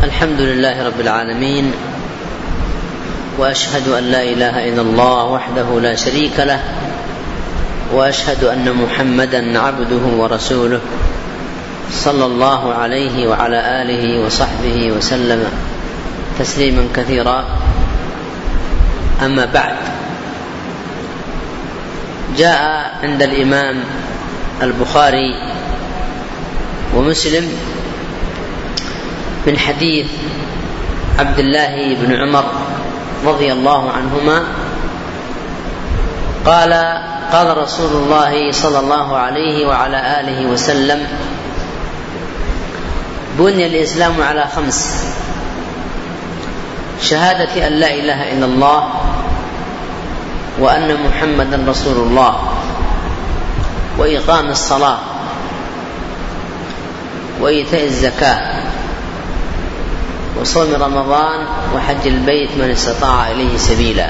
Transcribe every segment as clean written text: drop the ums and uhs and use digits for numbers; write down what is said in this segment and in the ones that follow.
الحمد لله رب العالمين، وأشهد أن لا إله إلا الله وحده لا شريك له، وأشهد أن محمدا عبده ورسوله صلى الله عليه وعلى آله وصحبه وسلم تسليما كثيرا. أما بعد، جاء عند الإمام البخاري ومسلم من حديث عبد الله بن عمر رضي الله عنهما قال: قال رسول الله صلى الله عليه وعلى آله وسلم: بني الإسلام على 5: شهادة أن لا إله إلا الله وأن محمدا رسول الله، وإقام الصلاة، وإيتاء الزكاة، وصوم رمضان، وحج البيت من استطاع إليه سبيلا.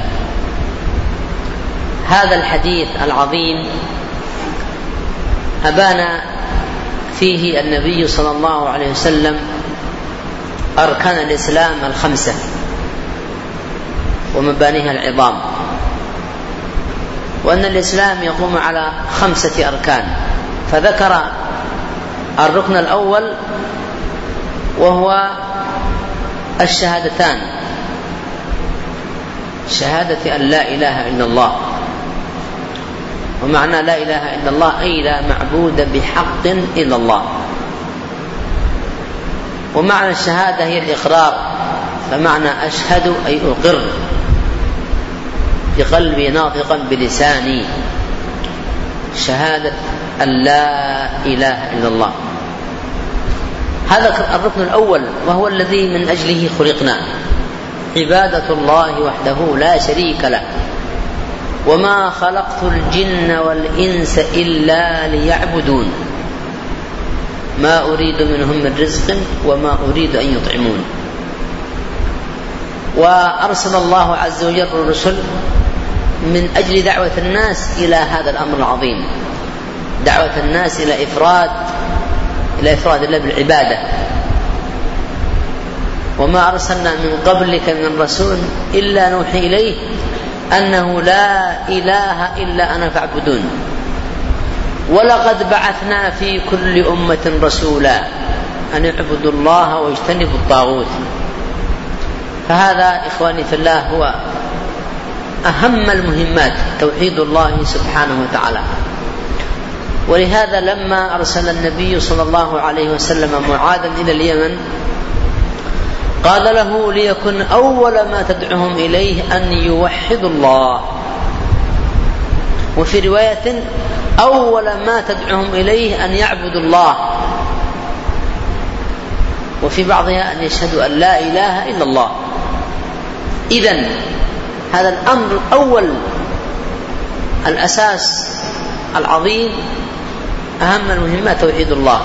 هذا الحديث العظيم أبان فيه النبي صلى الله عليه وسلم أركان الإسلام 5 ومبانيها العظام، وأن الإسلام يقوم على 5 أركان، فذكر الركن الأول وهو الشهادتان: شهادة أن لا إله إلا الله، ومعنى لا إله إلا الله أي لا معبود بحق إلا الله. ومعنى الشهادة هي الإقرار، فمعنى أشهد أي أقر بقلبي ناطقا بلساني شهادة أن لا إله إلا الله. هذا الركن الأول، وهو الذي من أجله خلقنا: عبادة الله وحده لا شريك له، وما خلقت الجن والإنس إلا ليعبدون، ما أريد منهم من رزق وما أريد أن يطعمون. وأرسل الله عز وجل الرسل من أجل دعوة الناس إلى هذا الأمر العظيم، دعوة الناس إلى إفراد الله بالعبادة. وما أرسلنا من قبلك من رسول إلا نوحي إليه أنه لا إله إلا أنا فاعبدون، ولقد بعثنا في كل أمة رسولا أن يعبدوا الله واجتنبوا الطاغوت. فهذا إخواني في الله هو أهم المهمات، توحيد الله سبحانه وتعالى. ولهذا لما أرسل النبي صلى الله عليه وسلم معاذا إلى اليمن قال له: ليكن أول ما تدعوهم إليه أن يوحدوا الله، وفي رواية: أول ما تدعوهم إليه أن يعبدوا الله، وفي بعضها أن يشهدوا أن لا إله إلا الله. إذن هذا الأمر الأول، الأساس العظيم، أهم المهمات توحيد الله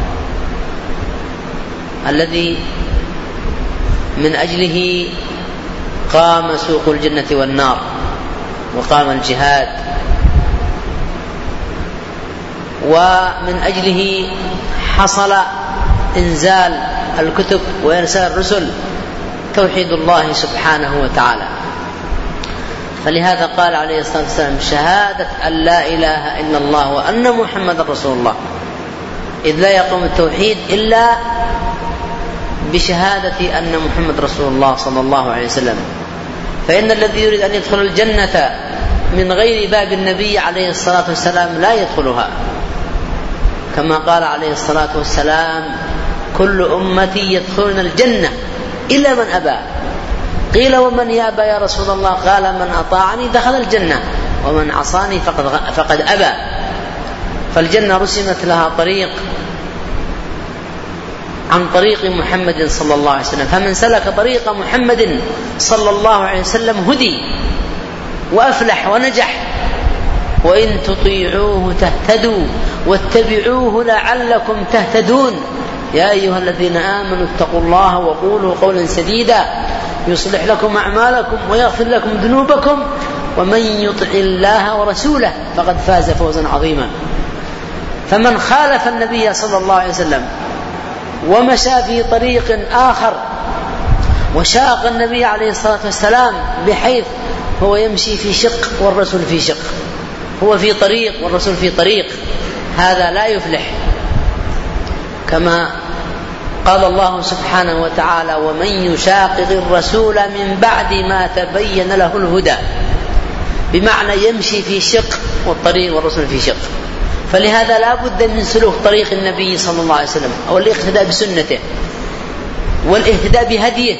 الذي من أجله قام سوق الجنة والنار، وقام الجهاد، ومن أجله حصل إنزال الكتب وإرسال الرسل، توحيد الله سبحانه وتعالى. فلهذا قال عليه الصلاة والسلام: شهادة أن لا إله إلا الله وأن محمد رسول الله، إذ لا يقوم التوحيد إلا بشهادة أن محمد رسول الله صلى الله عليه وسلم. فإن الذي يريد أن يدخل الجنة من غير باب النبي عليه الصلاة والسلام لا يدخلها، كما قال عليه الصلاة والسلام: كل أمتي يدخلون الجنة إلا من أبى. قيل: ومن يأبى يا رسول الله؟ قال: من أطاعني دخل الجنة، ومن عصاني فقد أبى. فالجنة رسمت لها طريق عن طريق محمد صلى الله عليه وسلم، فمن سلك طريق محمد صلى الله عليه وسلم هدي وأفلح ونجح. وإن تطيعوه تهتدوا واتبعوه لعلكم تهتدون. يا أيها الذين آمنوا اتقوا الله وقولوا قولا سديدا يصلح لكم أعمالكم ويغفر لكم ذنوبكم، ومن يطع الله ورسوله فقد فاز فوزا عظيما. فمن خالف النبي صلى الله عليه وسلم ومشى في طريق آخر وشاق النبي عليه الصلاة والسلام بحيث هو يمشي في شق والرسول في شق، هو في طريق والرسول في طريق، هذا لا يفلح. كما قال الله سبحانه وتعالى: ومن يشاقق الرسول من بعد ما تبين له الهدى، بمعنى يمشي في شق والطريق والرسول في شق. فلهذا لا بد من سلوك طريق النبي صلى الله عليه وسلم، أو الاقتداء بسنته والاهتداء بهديه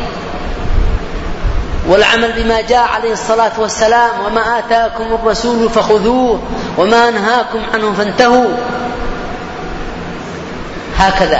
والعمل بما جاء عليه الصلاة والسلام: وما آتاكم الرسول فخذوه وما نهاكم عنه فانتهوا، هكذا.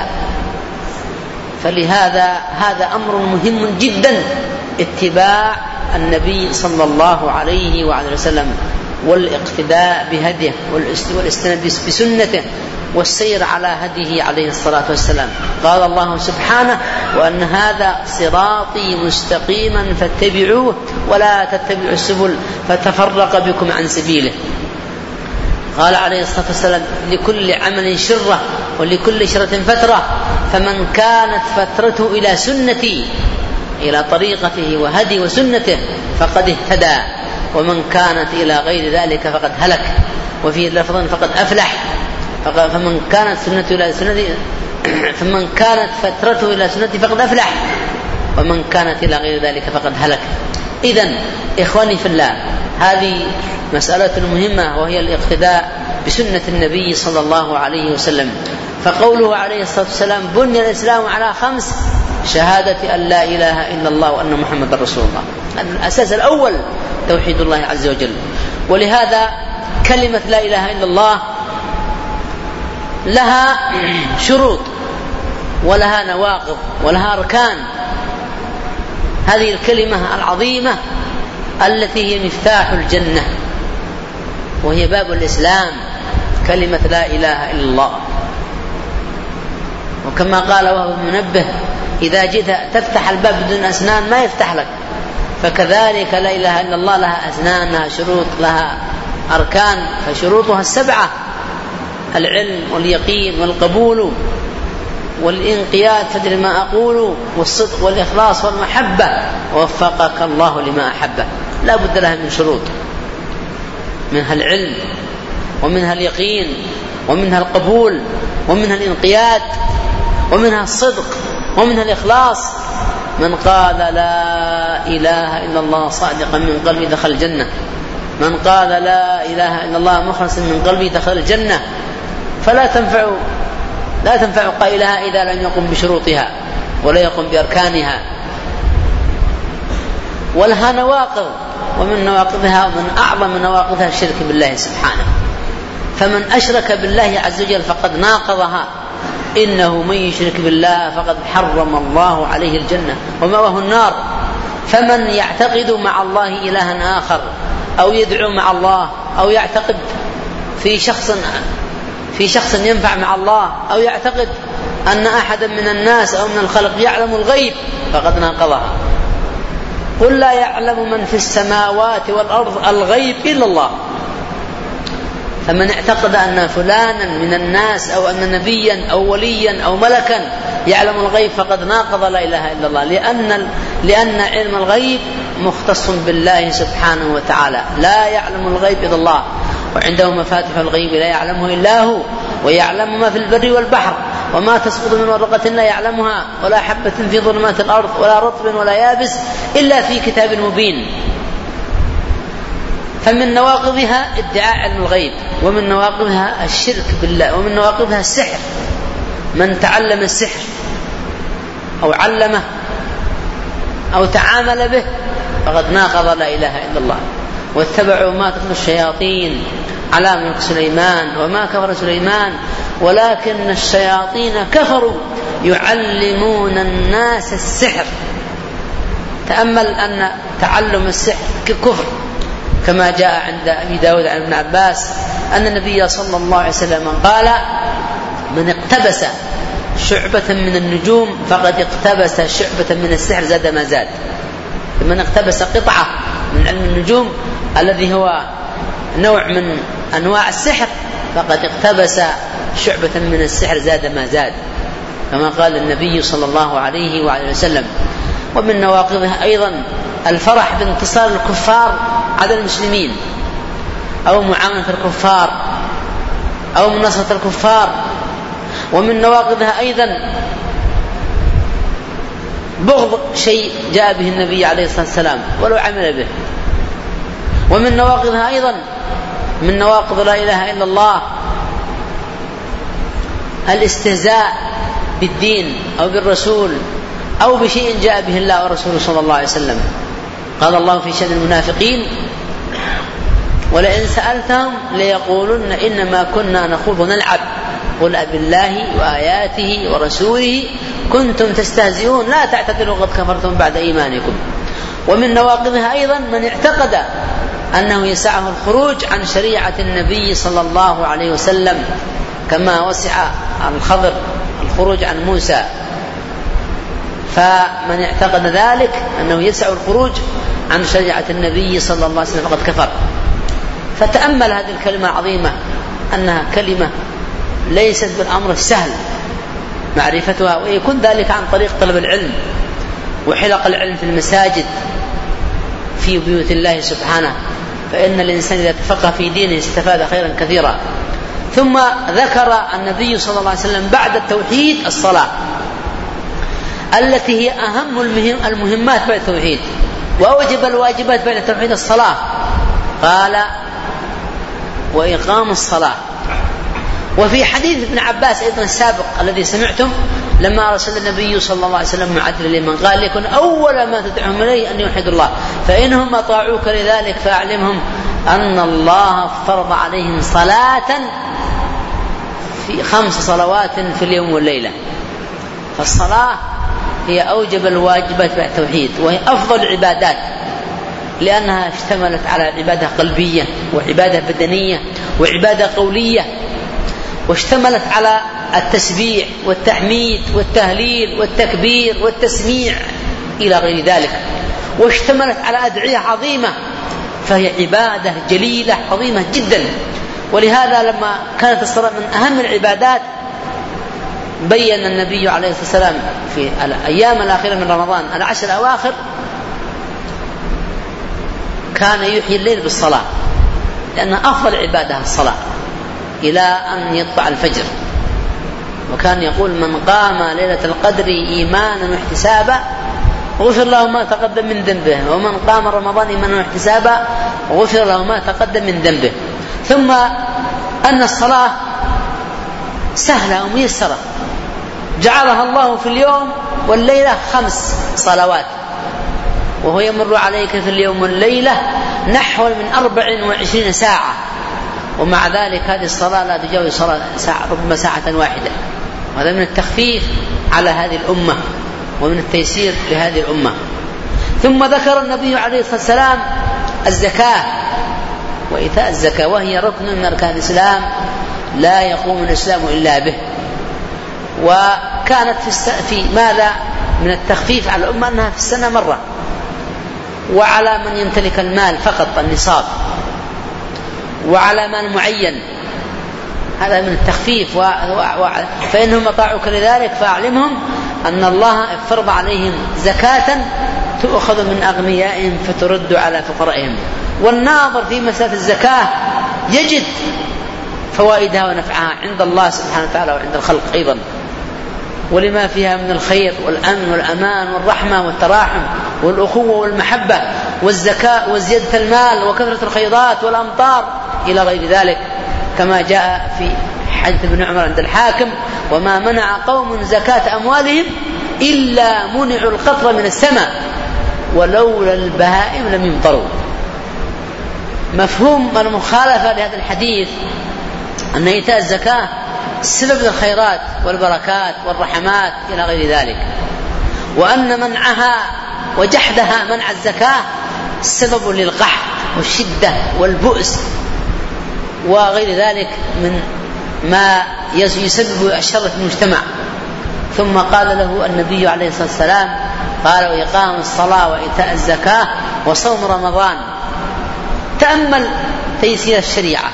فلهذا هذا أمر مهم جدا، اتباع النبي صلى الله عليه وعلى وسلم والاقتداء بهديه والاستناد بسنته والسير على هديه عليه الصلاة والسلام. قال الله سبحانه: وأن هذا صراطي مستقيما فاتبعوه ولا تتبعوا السبل فتفرق بكم عن سبيله. قال عليه الصلاة والسلام: لكل عمل شرة ولكل شرة فترة، فمن كانت فترته إلى سنتي، إلى طريقته وهدي وسنته، فقد اهتدى، ومن كانت إلى غير ذلك فقد هلك. وفي لفظ: فقد أفلح. فمن كانت سنته إلى سنتي، فمن كانت فترته إلى سنتي فقد أفلح، ومن كانت إلى غير ذلك فقد هلك. إذن إخواني في الله، هذه مسألة مهمة، وهي الاقتداء بسنة النبي صلى الله عليه وسلم. فقوله عليه الصلاة والسلام: بني الإسلام على 5: شهادة أن لا إله إلا الله وأن محمد رسول الله. الأساس الأول توحيد الله عز وجل. ولهذا كلمة لا إله إلا الله لها شروط ولها نواقض ولها أركان. هذه الكلمة العظيمة التي هي مفتاح الجنة وهي باب الإسلام، كلمة لا إله إلا الله. وكما قال وهو منبه: إذا جئت تفتح الباب بدون أسنان ما يفتح لك. فكذلك لا إله إلا الله لها أسنان، لها شروط، لها أركان. فشروطها 7: العلم واليقين والقبول والانقياد، فادر ما أقول، والصدق والإخلاص والمحبة، ووفقك الله لما أحبه. لا بد لها من شروط، منها العلم ومنها اليقين ومنها القبول ومنها الانقياد ومنها الصدق ومنها الإخلاص. من قال لا إله إلا الله صادقا من قلبه دخل الجنة، من قال لا إله إلا الله مخلصا من قلبه دخل الجنة. فلا تنفع قائلها إذا لم يقم بشروطها ولا يقم بأركانها. ولها نواقض، ومن نواقضها ومن أعظم نواقضها الشرك بالله سبحانه. فمن أشرك بالله عز وجل فقد ناقضها. إنه من يشرك بالله فقد حرم الله عليه الجنة ومأواه النار. فمن يعتقد مع الله إلها آخر، أو يدعو مع الله، أو يعتقد في شخص ينفع مع الله، أو يعتقد أن أحدا من الناس أو من الخلق يعلم الغيب، فقد ناقضها. قل لا يعلم من في السماوات والأرض الغيب إلا الله. فمن اعتقد أن فلانا من الناس أو أن نبيا أو وليا أو ملكا يعلم الغيب فقد ناقض لا إله إلا الله، لأن علم الغيب مختص بالله سبحانه وتعالى. لا يعلم الغيب إلا الله، وعنده مفاتيح الغيب لا يعلمه إلا هو، ويعلم ما في البر والبحر، وما تسقط من ورقة لا يعلمها، ولا حبة في ظلمات الأرض، ولا رطب ولا يابس إلا في كتاب مبين. فمن نواقضها ادعاء علم الغيب، ومن نواقضها الشرك بالله، ومن نواقضها السحر. من تعلم السحر أو علمه أو تعامل به فقد ناقض لا إله إلا الله. واتبعوا ما تتلو الشياطين على ملك سليمان وما كفر سليمان ولكن الشياطين كفروا يعلمون الناس السحر. تأمل أن تعلم السحر كفر، كما جاء عند أبي داود عن ابن عباس أن النبي صلى الله عليه وسلم قال: من اقتبس شعبة من النجوم فقد اقتبس شعبة من السحر زاد ما زاد. من اقتبس قطعة من علم النجوم الذي هو نوع من أنواع السحر فقد اقتبس شعبة من السحر زاد ما زاد، كما قال النبي صلى الله عليه وعلى وسلم. ومن نواقضها أيضا الفرح بانتصار الكفار على المسلمين، أو معاونة الكفار، أو مناصرة الكفار. ومن نواقضها أيضا بغض شيء جاء به النبي عليه الصلاة والسلام ولو عمل به. ومن نواقضها أيضا من نواقض لا إله إلا الله الاستهزاء بالدين أو بالرسول أو بشيء جاء به الله ورسوله صلى الله عليه وسلم. قال الله في شأن المنافقين: ولئن سألتهم ليقولن إنما كنا نخوض ونلعب قل أبالله وآياته ورسوله كنتم تستهزئون لا تعتذروا قد كفرتم بعد إيمانكم. ومن نواقضها أيضا من اعتقد أنه يسعه الخروج عن شريعة النبي صلى الله عليه وسلم كما وسع الخضر الخروج عن موسى، فمن اعتقد ذلك أنه يسع الخروج عن شريعة النبي صلى الله عليه وسلم فقد كفر. فتأمل هذه الكلمة العظيمة أنها كلمة ليست بالأمر السهل معرفتها، ويكون ذلك عن طريق طلب العلم وحلق العلم في المساجد في بيوت الله سبحانه، فإن الإنسان إذا تفقه في دينه استفاد خيرا كثيرا. ثم ذكر النبي صلى الله عليه وسلم بعد التوحيد الصلاة التي هي أهم المهمات بعد التوحيد، وأوجب الواجبات بعد التوحيد الصلاة. قال: وإقام الصلاة. وفي حديث ابن عباس أيضا السابق الذي سمعتم لما أرسل النبي صلى الله عليه وسلم معدلا لمن قال: ليكن أول ما تدعوهم إليه أن يوحدوا الله، فإنهم أطاعوك لذلك فأعلمهم أن الله فرض عليهم صلاة في 5 صلوات في اليوم والليلة. فالصلاة هي أوجب الواجبات بعد التوحيد، وهي أفضل العبادات لأنها اشتملت على عبادة قلبية وعبادة بدنية وعبادة قولية، واشتملت على التسبيح والتحميد والتهليل والتكبير والتسميع إلى غير ذلك، واشتملت على أدعية عظيمة، فهي عبادة جليلة عظيمة جدا. ولهذا لما كانت الصلاة من أهم العبادات بين النبي عليه الصلاة والسلام في الأيام الأخيرة من رمضان 10 الأواخر كان يحيي الليل بالصلاة، لأن أفضل عبادة الصلاة إلى أن يطلع الفجر. وكان يقول: من قام ليلة القدر إيمانا واحتسابا غفر له ما تقدم من ذنبه، ومن قام رمضان إيمانا واحتسابا غفر له ما تقدم من ذنبه. ثم أن الصلاة سهلة وميسرة، جعلها الله في اليوم والليلة 5 صلوات، وهو يمر عليك في اليوم والليلة نحو من 24 ساعة، ومع ذلك هذه الصلاة لا تجاوز ساعة، ربما ساعة واحدة. وهذا من التخفيف على هذه الأمة ومن التيسير لهذه الأمة. ثم ذكر النبي عليه الصلاة والسلام الزكاة وإيتاء الزكاة، وهي ركن من أركان الإسلام لا يقوم الإسلام إلا به. وكانت في ماذا من التخفيف على الأمة أنها في السنة مرة، وعلى من يمتلك المال فقط النصاب، وعلى مال معين، هذا من التخفيف. فإنهم أطاعوك لذلك فأعلمهم أن الله فرض عليهم زكاة تؤخذ من أغنيائهم فترد على فقرائهم. والناظر في مسألة الزكاة يجد فوائدها ونفعها عند الله سبحانه وتعالى وعند الخلق أيضا، ولما فيها من الخير والأمن والأمان والرحمة والتراحم والأخوة والمحبة والزكاة وزيادة المال وكثرة الخيرات والأمطار إلى غير ذلك، كما جاء في حديث ابن عمر عند الحاكم: وما منع قوم زكاة أموالهم إلا منعوا القطر من السماء ولولا البهائم لم يمطروا. مفهوم المخالفة لهذا الحديث أن إيتاء الزكاة سبب للخيرات والبركات والرحمات إلى غير ذلك، وأن منعها وجحدها منع الزكاة سبب للقحط والشدة والبؤس وغير ذلك من ما يسبب الشر في المجتمع. ثم قال له النبي عليه الصلاة والسلام: قال: وإقام الصلاة وإيتاء الزكاة وصوم رمضان. تأمل تيسير الشريعة.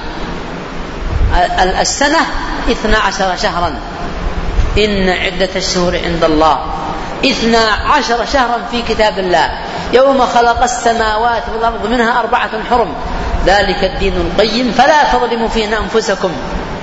السنة 12 شهرا، إن عدة الشهور عند الله 12 شهرا في كتاب الله يوم خلق السماوات والأرض منها 4 حرم ذلك الدين القيم فلا تظلموا فيهن أنفسكم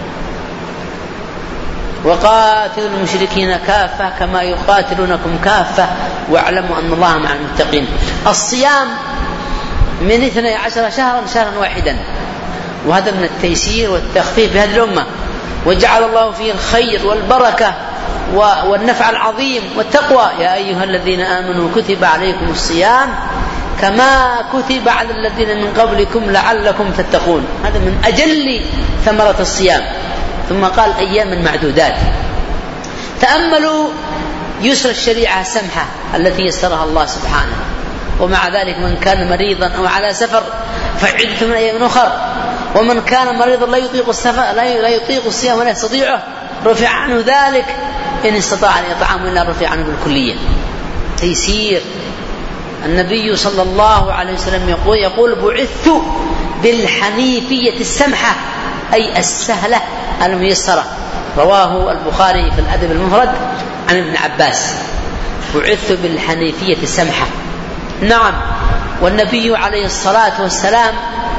وقاتلوا المشركين كافة كما يقاتلونكم كافة واعلموا أن الله مع المتقين. الصيام من 12 شهرا واحدا، وهذا من التيسير والتخفيف بهذه الأمة، وجعل الله فيه الخير والبركة والنفع العظيم والتقوى. يا أيها الذين آمنوا كتب عليكم الصيام كما كتب على الذين من قبلكم لعلكم تتقون. هذا من أجل ثمرة الصيام. ثم قال أيام معدودات. تأملوا يسر الشريعة السمحة التي يسرها الله سبحانه. ومع ذلك من كان مريضا أو على سفر فعدة من أيام أخر، ومن كان مريضا لا يطيق السفر لا يطيق الصيام ولا يستطيعه رفع عنه ذلك إن استطاع أن يطعم إلا رفع عنه بالكلية. تيسير. النبي صلى الله عليه وسلم يقول بعثت بالحنيفية السمحة أي السهلة الميسرة. رواه البخاري في الأدب المفرد عن ابن عباس. بعثت بالحنيفية السمحة. نعم. والنبي عليه الصلاة والسلام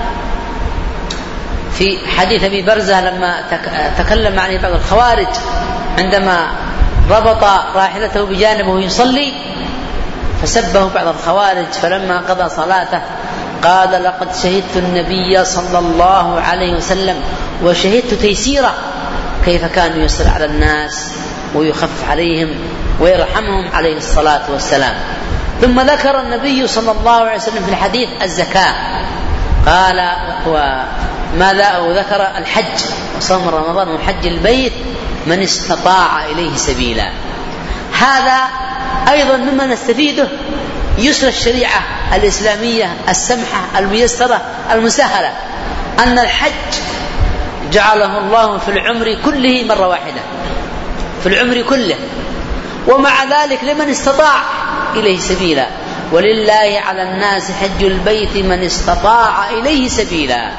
في حديث أبي برزة لما تكلم عن بعض الخوارج عندما ربط راحلته بجانبه يصلي فسبه بعض الخوارج، فلما قضى صلاته قال لقد شهدت النبي صلى الله عليه وسلم وشهدت تيسيره كيف كان يسر على الناس ويخف عليهم ويرحمهم عليه الصلاة والسلام. ثم ذكر النبي صلى الله عليه وسلم في الحديث الزكاة، قال وماذا ذكر الحج وصوم رمضان وحج البيت من استطاع إليه سبيلا. هذا أيضا مما نستفيده يسر الشريعة الإسلامية السمحة الميسرة المسهلة، أن الحج جعله الله في العمر كله مرة واحدة، في العمر كله، ومع ذلك لمن استطاع إليه سبيلا. ولله على الناس حج البيت من استطاع إليه سبيلا.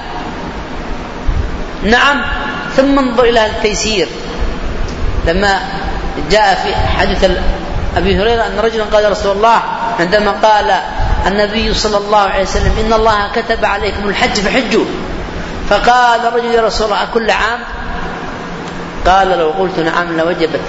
نعم. ثم انظر إلى التيسير لما جاء في حديث أبي هريرة أن رجلا قال يا رسول الله عندما قال النبي صلى الله عليه وسلم إن الله كتب عليكم الحج فحجوا، فقال الرجل يا رسول الله كل عام؟ قال لو قلت نعم لوجبت،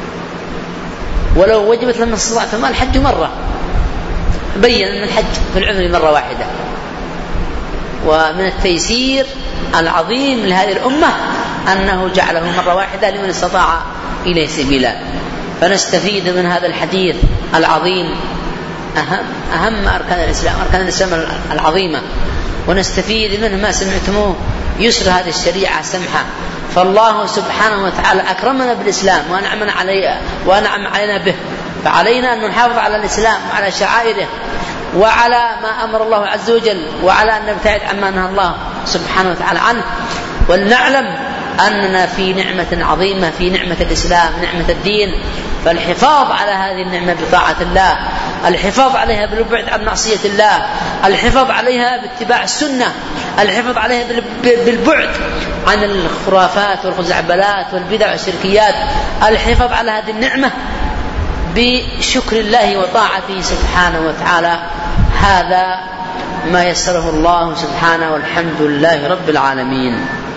ولو وجبت لما استطعت ما الحج مرة. بين أن الحج في العمر مرة واحدة. ومن التيسير العظيم لهذه الأمة أنه جعله مرة واحدة لمن استطاع إليه سبيلا. فنستفيد من هذا الحديث العظيم أهم أركان الإسلام العظيمة، ونستفيد منه ما سمعتموه يسر هذه الشريعة السمحة. فالله سبحانه وتعالى أكرمنا بالإسلام وأنعم علينا به، فعلينا أن نحافظ على الإسلام وعلى شعائره وعلى ما أمر الله عز وجل، وعلى أن نبتعد عما نهى الله سبحانه وتعالى عنه. ولنعلم أننا في نعمة عظيمة، في نعمة الإسلام، نعمة الدين، فالحفاظ على هذه النعمة بطاعة الله، الحفاظ عليها بالبعد عن معصية الله، الحفاظ عليها باتباع السنة، الحفاظ عليها بالبعد عن الخرافات والخزعبلات والبدع والشركيات، الحفاظ على هذه النعمة بشكر الله وطاعته سبحانه وتعالى. هذا ما يسره الله سبحانه، والحمد لله رب العالمين.